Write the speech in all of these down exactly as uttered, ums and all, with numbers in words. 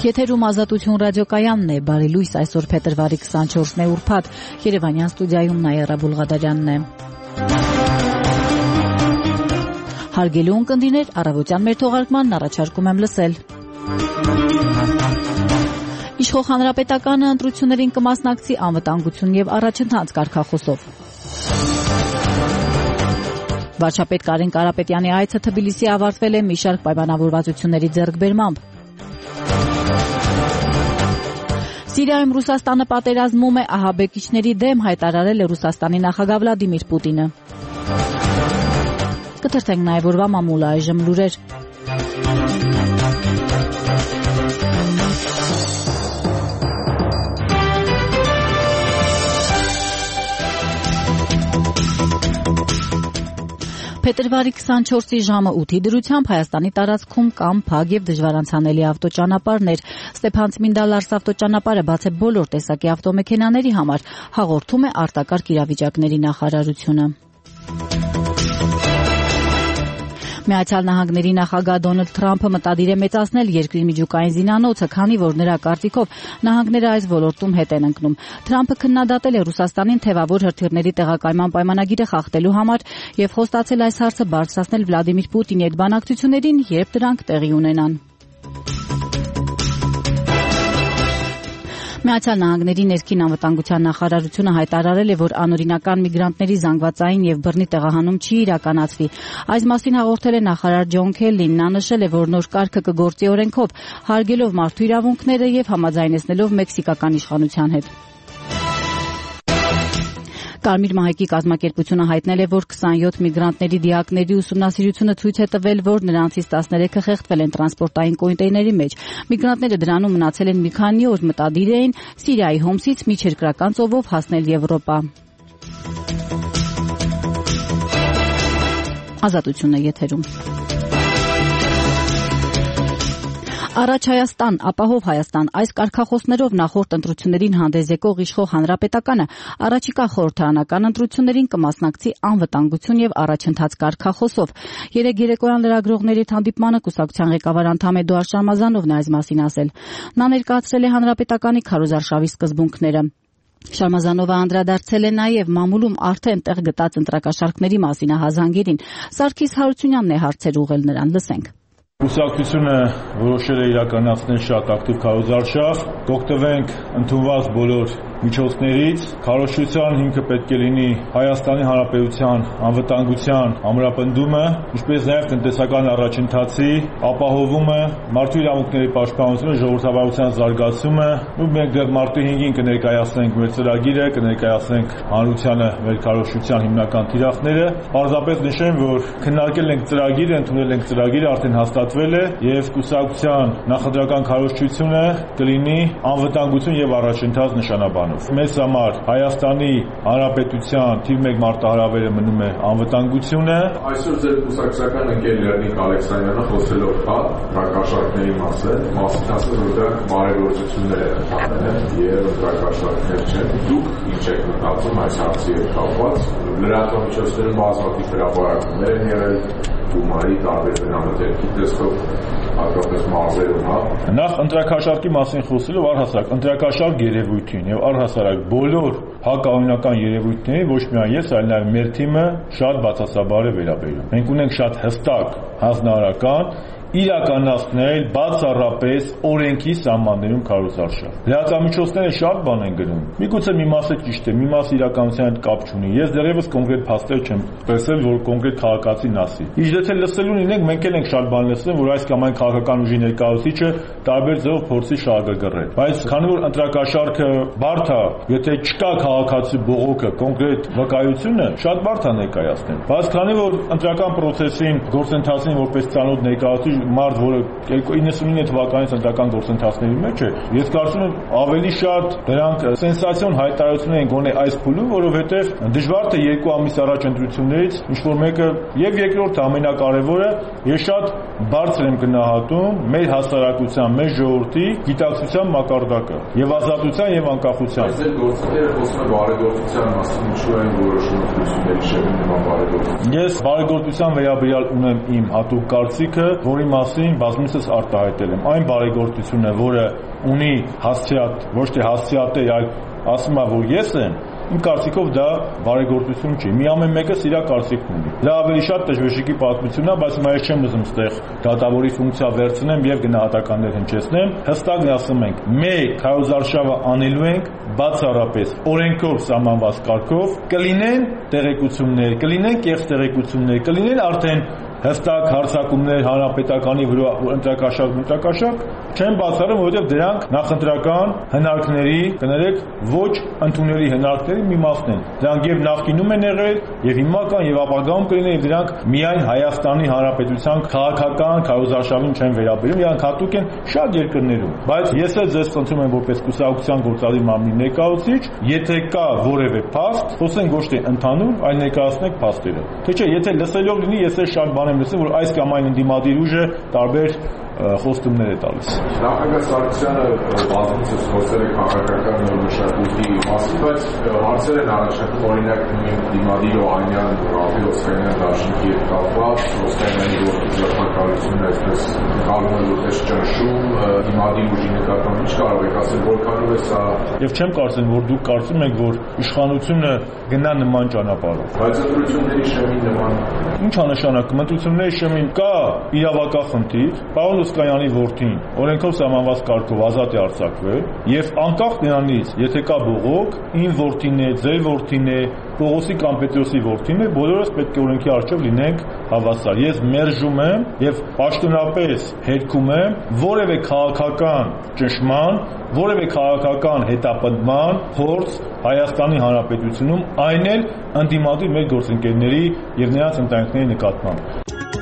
Եթերում Ազատություն ռադիոկայանն է, բարի լույս, այսօր փետրվարի քսանչորսն է, ուրբաթ, Երևանյան ստուդիայում Նաիրա Բուլղադարյանն է։ Հարգելի ունկնդիրներ, առավոտյան մեր թողարկմանն առաջարկում եմ լսել։ Իշխող հանրապետականը ընտրություններին կմասնակցի անվտանգություն եւ առաջընթաց կարգախոսով։ Վարչապետ Կարեն Կարապետյանի այցը Թբիլիսի ավարտվել է մի շարք պայմանավորվածությունների ձեռքբերմամբ։ Սիրիայում Ռուսաստանը պատերազմում է, ահաբեկիչների դեմ հայտարարել է Ռուսաստանի նախագահ Վլադիմիր Պուտինը։ Կթերթենք նաև օրվա մամուլը, այժմ լուրեր։ Փետրվարի քսանչորսի ժամը ութի դրությամբ Հայաստանի տարածքում կան փակ եւ դժվարանցանելի ավտոճանապարհներ։ Ստեփան-Ցմինդա-Լարս ավտոճանապարհը բաց է բոլոր տեսակի ավտոմեքենաների համար, հաղորդում է արտակարգ իրավիճակների նախարարությունը։ Միացյալ Նահանգների նախագահ Դոնալդ Թրամփը մտադիր է մեծացնել երկրի միջուկային զինանոցը, քանի որ նրա կարծիքով նահանգները այս ոլորտում հետ են ընկնում։ Թրամփը քննադատել է Ռուսաստանին թևավոր հրթիռների տեղակայման պայմանագիրը խախտելու համար եւ խոստացել այս հարցը բարձրացնել Վլադիմիր Պուտինի հետ բանակցություններին, երբ դրանք տեղի ունենան։ Միացյալ Նահանգների ներքին անվտանգության նախարարությունը հայտարարել է, որ անօրինական միգրանտների զանգվածային եւ բռնի տեղահանում չի իրականացվի։ Այս մասին հաղորդել է նախարար Ջոն Քելլին, նա նշել է, որ նոր կարգը կգործի օրենքով, հարգելով մարդու իրավունքները եւ համաձայնեցնելով մեքսիկական իշխանության հետ։ Կարմիր մահիկի կազմակերպությունը հայտնել է, որ քսանյոթ միգրանտների դիակների ուսումնասիրությունը ցույց է տվել, որ նրանցից տասներեքը խեղդվել են տրանսպորտային կոյնտեյների մեջ։ Միգրանտները դրանում մնացել են մի քանի օր, մտադիր էին Սիրիայի Հոմսից միջերկրական ծովով հասնել Եվրոպա։ Ազատություն է եթերում։ Առաջ Հայաստան, ապահով Հայաստան, այս կարգախոսներով նախորդ ընտրություններին հանդես եկող իշխող հանրապետականը առաջիկա խորհրդարանական ընտրություններին կմասնակցի անվտանգություն եւ առաջընթաց կարգախոսով։ Երեկ երեկոյան լրագրողների հանդիպմանը կուսակցության ղեկավար անդամ Էդուարդ Շարմազանովն այս մասին ասել։ Նա ներկայացրել է հանրապետականի քարոզարշավի սկզբունքները։ Շարմազանովը անդրադարձել է նաև մամուլում արդեն տեղ գտած ընտրակաշառքների մասին ահազանգերին։ Սարգիս Հարությունյանն է հարցեր ուղղել նրան, լսենք։ Կուսակցությունը որոշել է իրականացնել շատ ակտիվ քարոզարշավ, կօգտվենք ընդունված բոլոր միջոցներից, քարոզչության հիմքը պետք է լինի Հայաստանի Հանրապետության անվտանգության ամրապնդումը, ինչպես նաև տնտեսական առաջընթացի ապահովումը, մարդու իրավունքների պաշտպանությունը, ժողովրդավարության զարգացումը։ Մենք դեռ մարտի հինգին կներկայացնենք մեր ծրագիրը, կներկայացնենք հանրությանը մեր քարոզչության հիմնական թիրախները։ Պարզապես նշեմ, որ քննարկել ենք ծրագիրը, ընդունել ենք ծրագիրը, արդեն հաստատվել է եւ կուսակցության նախընտրական քարոզչությունը կլինի անվտանգություն եւ առաջընթաց նշանաբանով։ Մեզ համար Հայաստանի Հանրապետության թիվ մեկ մարտահրավերը մնում է անվտանգությունը։ Այսօր ձեր կուսակցական ընկեր Լեռնիկ Ալեքսանյանը խոսելով կա ընտրակաշառքների մասին, մասին ասել, որ դրանք բարեգործություններ են ընդհանրել եւ ընտրակաշառքներ չեն։ Դուք ինչ եք մտածում այս հարցի հետ կապված։ Լրատվամիջոցներում բազմաթիվ հրապարակումներ են եղել Դումայի տարբեր բնամթերքի տեսքով հատկապես մարզերում, հա։ Նախ ընտրակաշառքի մասին խոսելով առհասարակ ընտրակաշառք երևույթին եւ առհասարակ բոլոր հակաօրինական երևույթների ոչ միայն ես, այլ նաեւ մեր թիմը շատ բացասաբար է վերաբերում։ Մենք ունենք շատ հստակ հանձնարարական իրականացնել բացառապես օրենքի սահմաններում քարոզարշավ։ Լրատվամիջոցները շատ բան են գրում։ Միգուցե մի մասը ճիշտ է, մի մասը իրականության հետ կապ չունի։ Ես դեռևս կոնկրետ փաստեր չեմ տեսել, որ կոնկրետ քաղաքացին ասի։ Ինչ դեպի լսելու լինենք, մենք էլ ենք շատ բան լսել, որ այս կամ այն քաղաքական ուժի ներկայացուցիչը տարբեր ձևով փորձի շահագրգռել։ Բայց քանի որ ընտրակաշառքը բարդ է, եթե չկա քաղաքացի բողոքը, կոնկրետ վկայությունը, շատ բարդ է ներկայացնել։ Բայց քանի որ ընտրական process-ին գործընթացին որպես ցանոթ ներկայացուցիչ մարդ, որը իննսունինը թվականից ընտրական գործընթացների մեջ է, ես կարծում եմ ավելի շատ դրանք սենսացիոն հայտարարություն են գոնե այս փուլում, որովհետև դժվար թե երկու ամիս առաջ ընտրություններից ինչ-որ մեկը եւ երկրորդը ամենակարևորը, ես շատ բարձր եմ գնահատում մեր հասարակության, մեր ժողովրդի գիտակցության մակարդակը եւ ազատության եւ անկախության։ Ձեր գործընկերը խոսում է բարեգործության մասին, ինչու են որոշում ընտրությունների շրջանում նման բարեգործություն։ Ես բարեգործության վերաբերյալ ունեմ իմ հատուկ կարծիքը, որի մասին բազմիցս արտահայտել եմ։ Այն բարեգործությունը, որը ունի հասցեատ, ոչ թե հասցեատեր, այլ ասում է, որ ես եմ, իմ կարծիքով դա բարեգործություն չի։ Մի ամեն մեկը իր կարծիքն ունի։ Դա ավելի շատ տժվեշիկի պատմությունն է, բայց հիմա ես չեմ ուզում ստեղ դատավորի ֆունկցիա վերցնեմ եւ գնահատականներ հնչեցնեմ։ Հստակ ասում ենք, մեկ քարոզարշավը անելու ենք բացառապես օրենքով սահմանված կարգով, կլինեն տեղեկություններ, կլինեն կեղծ տեղեկություններ, կլինեն արդեն հստակ հարձակումներ հանրապետականի վրա ընտրակաշառք, ընտրակաշառք չեն բացառում, որովհետև դրանք նախընտրական հնարքների, կներեք, ոչ ընդունելի հնարքների մի մասն են։ Դրանք եւ նախկինում են եղել, եւ հիմա կան, եւ ապագայում կլինեն, եւ դրանք միայն Հայաստանի Հանրապետության քաղաքական քարոզարշավին չեն վերաբերում, դրանք հատուկ են շատ երկրներում։ Բայց ես էլ ձեզ խնդրում եմ որպես կուսակցության գործադիր մարմնի ներկայացուցիչ, եթե կա որևէ փաստ, խոսենք ոչ թե ընդհանուր, այլ ներկայացնենք փաստերը։ Թե չէ, եթե լսելով լինի, ես էլ շատ բան եմ լսել, որ այս կամ այն ընդդիմադիր ուժը տարբեր խոստումներ է տալիս։ Նախագահ Սարգսյանը բազմիցս խոսել է քաղաքական մշակույթի մասին, բայց հարցեր են առաջարկում, օրինակ դիմադիր Օհանյան, Ռաֆի Օսկանյան դաշինքի հետ կապված, Օսկանյանի գործողությունները այսպես գալու են որպես ճնշում դիմադիր ուժի նկատմամբ, ինչ կարող եք ասել, որքանով է սա։ Եվ չեմ կարծում, որ դուք կարծում եք, որ իշխանությունը գնա նման ճանապարհով։ Բայց ընտրությունների շեմին նման ինչ է նշանակում ընտրությունների շեմին կա իրավական խնդիր, պարոն Օսկանյանի որդին օրենքով սահմանված կարգով ազատ է արձակվել եւ անկախ նրանից, եթե կա բողոք, ին որդին է, ձեր որդին է, Պողոսի կամ Պետրոսի որդին է, բոլորս պետք է օրենքի առջև լինենք հավասար։ Ես մերժում եմ եւ պաշտոնապես հերքում եմ որևէ քաղաքական ճնշման, որևէ քաղաքական հետապնդման փորձ Հայաստանի Հանրապետությունում, այն էլ ընդդիմադիր մեր գործընկերների եւ նրանց ընտանիքների նկատմամբ։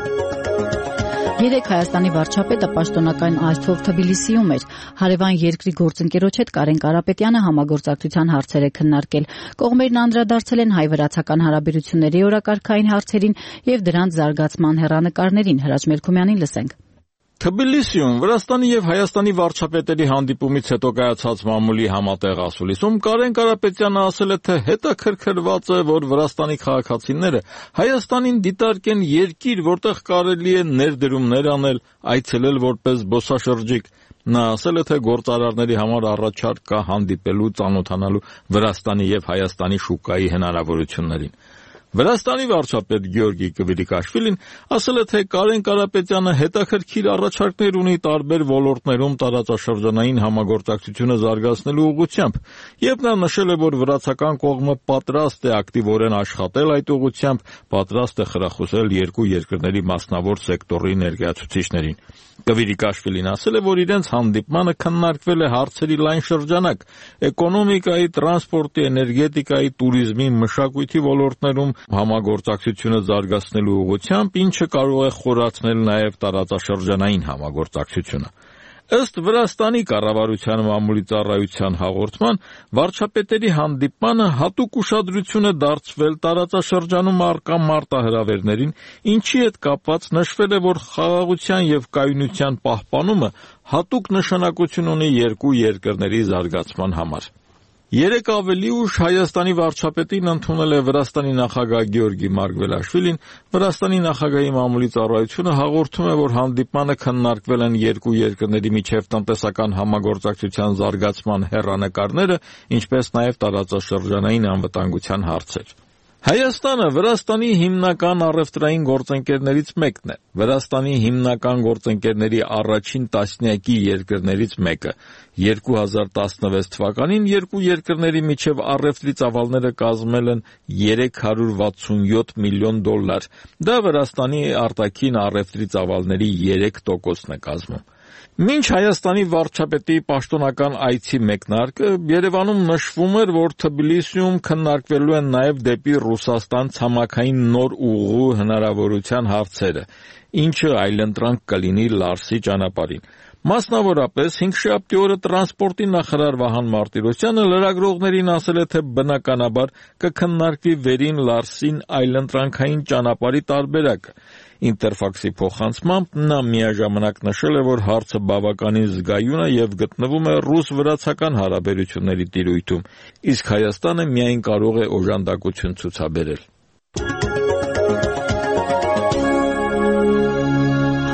Երեկ Հայաստանի վարչապետը պաշտոնական այցով Թբիլիսիում էր։ Հարևան երկրի գործընկերոջ հետ Կարեն Կարապետյանը համագործակցության հարցեր է քննարկել։ Կողմերն անդրադարձել են հայ-վրացական հարաբերությունների օրակարգային հարցերին եւ դրանց զարգացման հեռանկարներին։ Հրաչ Մերքումյանին լսենք։ Թբիլիսիում Վրաստանի եւ Հայաստանի վարչապետերի հանդիպումից հետո կայացած մամուլի համատեղ ասուլիսում Կարեն Կարապետյանը ասել է, թե հետաքրքրված է, որ Վրաստանի քաղաքացիները Հայաստանին դիտարկեն երկիր, որտեղ կարելի է ներդրումներ անել, այցելել որպես զբոսաշրջիկ։ Նա ասել է, թե գործարարների համար առաջարկ կա հանդիպելու, ծանոթանալու Վրաստանի եւ Հայաստանի շուկայի հնարավորություններին։ Վրաստանի վարչապետ Գյորգի Կվիրիկաշվիլին ասել է, թե Կարեն Կարապետյանը հետաքրքիր առաջարկներ ունի տարբեր ոլորտներում տարածաշրջանային համագործակցությունը զարգացնելու ուղղությամբ, եւ նա նշել է, որ վրացական կողմը պատրաստ է ակտիվորեն աշխատել այդ ուղղությամբ, պատրաստ է խրախուսել երկու երկրների մասնավոր սեկտորի ներկայացուցիչներին։ Կվիրիկաշվիլին ասել է, որ իրենց հանդիպմանը քննարկվել է հարցերի լայն շրջանակ՝ էկոնոմիկայի, տրանսպորտի, էներգետիկայի, տուրիզմի, մշակույթի ոլորտներում համագործակցությունը զարգացնելու ուղղությամբ, ինչը կարող է խորացնել նաև տարածաշրջանային համագործակցությունը։ Ըստ Վրաստանի կառավարության մամուլի ծառայության հաղորդման, վարչապետերի հանդիպմանը հատուկ ուշադրություն է դարձվել տարածաշրջանում առկա մարտահրավերներին, ինչի հետ կապված նշվել է, որ խաղաղության եւ կայունության պահպանումը հատուկ նշանակություն ունի երկու երկրների զարգացման համար։ Երեք ավելի ուշ Հայաստանի վարչապետին ընդունել է Վրաստանի նախագահ Գյորգի Մարգվելաշվիլին։ Վրաստանի նախագահի մամուլի ծառայությունը հաղորդում է, որ հանդիպմանը քննարկվել են երկու երկրների միջև տնտեսական համագործակցության զարգացման հեռանկարները, ինչպես նաև տարածաշրջանային անվտանգության հարցեր։ Հայաստանը Վրաստանի հիմնական առևտրային գործընկերներից մեկն է։ Վրաստանի հիմնական գործընկերների առաջին տասնյակի երկրներից մեկը։ երկու հազար տասնվեց թվականին երկու երկրների միջև առևտրի ծավալները կազմել են երեք հարյուր վաթսունյոթ միլիոն դոլար։ Դա Վրաստանի արտաքին առևտրի ծավալների երեք տոկոսն է կազմում։ Մինչ Հայաստանի վարչապետի պաշտոնական այցի մեկնարկը Երևանում նշվում էր, որ Թբիլիսիում քննարկվելու են նաև դեպի Ռուսաստան ցամաքային նոր ուղու հնարավորության հարցերը, ինչը այլընտրանք կլինի Լարսի ճանապարհին։ Մասնավորապես հինգշաբթի օրը տրանսպորտի նախարար Վահան Մարտիրոսյանը լրագրողներին ասել է, թե բնականաբար կքննարկվի վերին Լարսին այլընտրանքային ճանապարհի տարբերակը։ Ինտերֆաքսի փոխանցմամբ նա միաժամանակ նշել է, որ հարցը բավականին զգայուն է եւ գտնվում է ռուս-վրացական հարաբերությունների տիրույթում, իսկ Հայաստանը միայն կարող է օժանդակություն ցուցաբերել։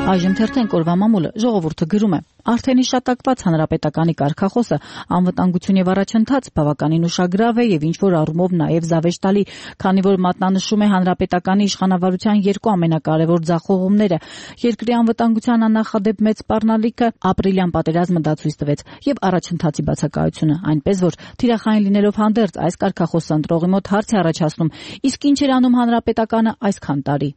Այժմ թերթենք օրվա մամուլը ժողովուրդը գրում է. Արդեն իշտակված հանրապետականի կարգախոսը անվտանգություն եւ առաջընթաց բավականին ուշագրավ է եւ ինչ որ առումով նաեւ զավեշտալի, քանի որ մատնանշում է հանրապետականի իշխանավարության երկու ամենակարևոր ձախողումները. երկրի անվտանգության աննախադեպ մեծ սպառնալիքը, ապրիլյան պատերազմը դա ցույց տվեց, եւ առաջընթացի բացակայությունը, այնպես որ թիրախային լինելով հանդերձ այս կարգախոսը ընտրողի մոտ հարց է առաջացնում, իսկ ինչ էր անում հանրապետականը այսքան տարի։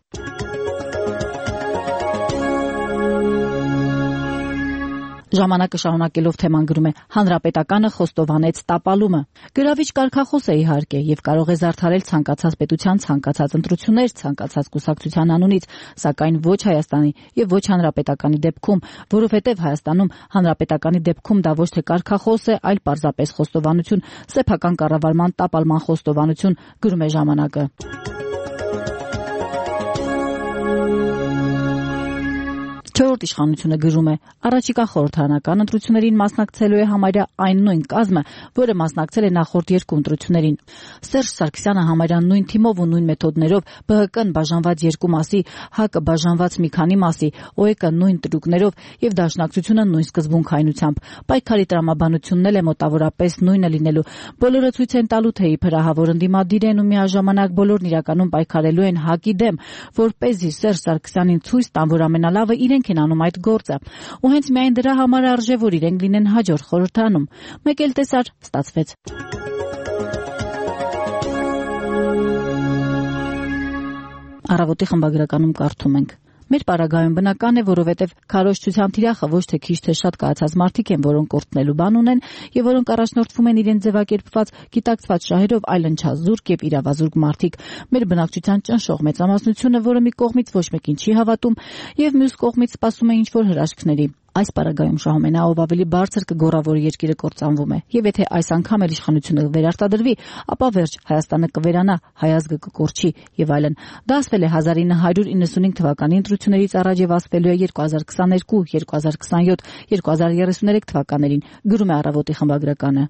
Ժամանակը շարունակելով թեման գրում է. հանրապետականը խոստովանեց տապալումը։ Գրավիչ կարգախոս է իհարկե եւ կարող է զարդարել ցանկացած պետության ցանկացած ընտրություններ, ցանկացած կուսակցության անունից, սակայն ոչ Հայաստանի եւ ոչ հանրապետականի դեպքում, որովհետեւ Հայաստանում հանրապետականի դեպքում դա ոչ թե կարգախոս է, այլ պարզապես խոստովանություն, սեփական կառավարման տապալման խոստովանություն, գրում է ժամանակը։ Չորրորդ իշխանությունը գրում է. առաջիկա խորհրդարանական ընտրություններին մասնակցելու է համարյա այն նույն կազմը, որը մասնակցել է նախորդ երկու ընտրություններին։ Սերժ Սարգսյանը համարյա նույն թիմով ու նույն մեթոդներով, Բ Հ Կն բաժանված երկու մասի, Հ Կը բաժանված մի քանի մասի, Օ Է Կը նույն տրուկներով եւ Դաշնակցությունը նույն սկզբունքայնությամբ։ Պայքարի տրամաբանությունն էլ է մոտավորապես նույնը լինելու։ Բոլորը ցույց են տալու, թե իբրահավոր ընդդիմադիր են ու միաժամանակ բոլորն իրականում պայքարելու են ՀԱԿ-ի դեմ, որպեսզի Սերժ Սարգսյանին ցույց տան, որ ամենալավը իրենք են անում այդ գործը։ Ու հենց միայն դրա համար արժե, որ իրենք լինեն հաջորդ խորհրդարանում։ Մեկ էլ տեսար, ստացվեց։ Առավոտի խմբագրականում կարդում ենք. Մեր պարագայում բնական է, որովհետև քարոզչության թիրախը ոչ թե քիչ թե շատ կայացած մարդիկ են, որոնք կորտնելու բան ունեն եւ որոնք առաջնորդվում են իրենց ձևակերպված, գիտակցված շահերով, այլ ընչազուրկ եւ իրավազուրկ մարդիկ։ Մեր բնակչության ճնշող մեծամասնությունը, որը մի կողմից ոչ մեկին չի հավատում եւ մյուս կողմից սպասում է ինչ-որ հրաշքների։ Այս պարագայում շահում է նա, ով ավելի բարձր կգոռավորի երկիրը կործանվում է։ Եվ եթե այս անգամ էլ իշխանությունը վերարտադրվի, ապա վերջ, Հայաստանը կվերանա, հայ ազգը կկորչի եւ այլն։ Դա ասվել է հազար ինը հարյուր իննսունհինգ թվականի ընտրություններից առաջ եւ ասվելու է երկու հազար քսաներկու, երկու հազար քսանյոթ, երկու հազար երեսուներեք թվականներին, գրում է Առավոտի խմբագրականը։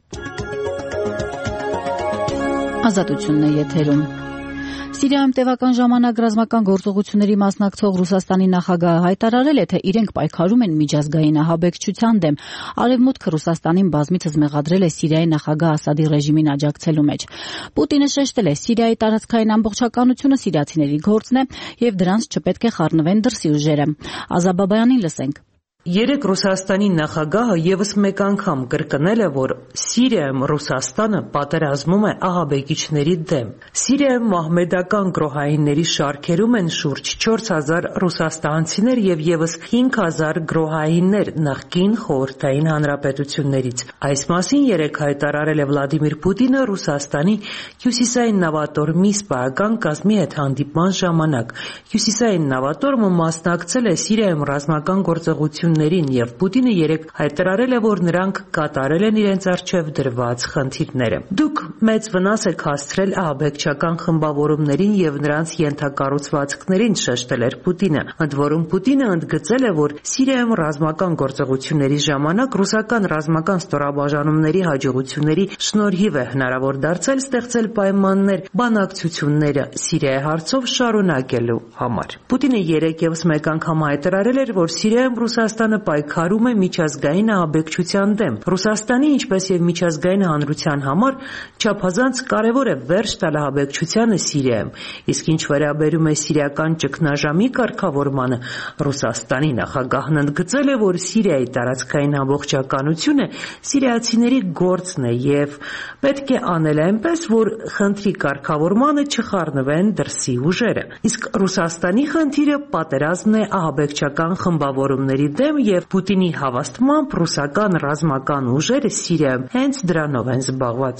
Ազատությունն է եթերում։ Սիրիայում տևական ժամանակ ռազմական գործողությունների մասնակցող Ռուսաստանի նախագահը հայտարարել է, թե իրենք պայքարում են միջազգային ահաբեկչության դեմ։ Արևմուտքը Ռուսաստանին բազմիցս մեղադրել է Սիրիայի նախագահ Ասադի ռեժիմին աջակցելու մեջ։ Պուտինը շեշտել է, Սիրիայի տարածքային ամբողջականությունը սիրիացիների գործն է եւ դրանց չպետք է խառնվեն դրսի ուժերը։ Ազաբաբայանին լսենք. Երեկ Ռուսաստանի նախագահը եւս մեկ անգամ կրկնել է, որ Սիրիայում Ռուսաստանը պատերազմում է ահաբեկիչների դեմ։ Սիրիայում մահմեդական գրոհայինների շարքերում են շուրջ չորս հազար ռուսաստանցիներ եւ եւս հինգ հազար գրոհայիններ նախկին խորհրդային հանրապետություններից։ Այս մասին երեկ հայտարարել է Վլադիմիր Պուտինը Ռուսաստանի հյուսիսային նավատորմի սպայական կազմի հետ հանդիպման ժամանակ։ Հյուսիսային նավատորմը մասնակցել է Սիրիայում ռազմական գործողություն եւ Պուտինը երեկ հայտարարել է, որ նրանք կատարել են իրենց առջև դրված խնդիրները։ Դուք մեծ վնաս եք հասցրել ահաբեկչական խմբավորումներին եւ նրանց ենթակառուցվածքներին, շեշտել էր Պուտինը։ Ընդ որում Պուտինը ընդգծել է, որ Սիրիայում ռազմական գործողությունների ժամանակ ռուսական ռազմական ստորաբաժանումների հաջողությունների շնորհիվ է հնարավոր դարձել ստեղծել պայմաններ բանակցությունները Սիրիայի հարցով շարունակելու համար։ Պուտինը երեկ եւս մեկ անգամ հայտարարել էր, որ Սիրիայում Ռուսաստանը պայքարում է միջազգային ահաբեկչության դեմ։ Ռուսաստանի, ինչպես եւ միջազգային հանրության համար չափազանց կարեւոր է վերջ տալ ահաբեկչությանը Սիրիայում։ Իսկ ինչ վերաբերում է սիրիական ճգնաժամի կարգավորմանը, Ռուսաստանի նախագահն ընդգծել է, որ Սիրիայի տարածքային ամբողջականությունը սիրիացիների գործն է եւ պետք է անել այնպես, որ խնդրի կարգավորմանը չխառնվեն դրսի ուժերը։ Իսկ Ռուսաստանի խնդիրը պատերազմն է ահաբեկչական խմբավորումների դեմ եւ Պուտինի հավաստմամբ ռուսական ռազմական ուժերը Սիրիայում հենց դրանով են զբաղված։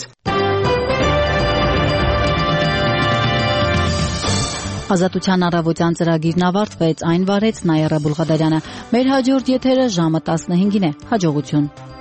Ազատության առավոտյան ծրագիրն ավարտվեց, այն վարեց Նայիրա Բուլղադարյանը։ Մեր հաջորդ եթերը ժամը տասնհինգին է։ Հաջողություն։